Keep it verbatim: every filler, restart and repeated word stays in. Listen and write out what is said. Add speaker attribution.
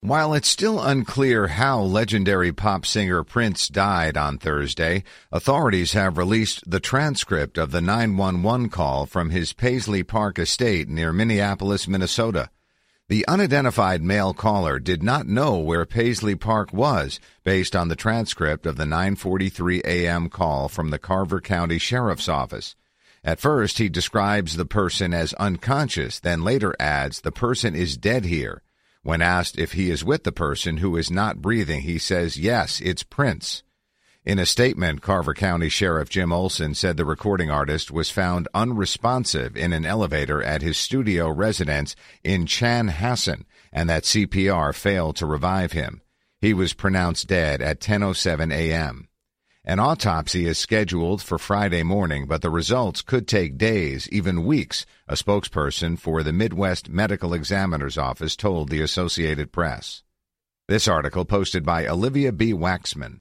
Speaker 1: While it's still unclear how legendary pop singer Prince died on Thursday, authorities have released the transcript of the nine one one call from his Paisley Park estate near Minneapolis, Minnesota. The unidentified male caller did not know where Paisley Park was based on the transcript of the nine forty-three a.m. call from the Carver County Sheriff's Office. At first, he describes the person as unconscious, then later adds the person is dead here. When asked if he is with the person who is not breathing, he says, yes, it's Prince. In a statement, Carver County Sheriff Jim Olson said the recording artist was found unresponsive in an elevator at his studio residence in Chanhassen and that C P R failed to revive him. He was pronounced dead at ten oh seven a.m. An autopsy is scheduled for Friday morning, but the results could take days, even weeks, a spokesperson for the Midwest Medical Examiner's Office told the Associated Press. This article posted by Olivia B. Waxman.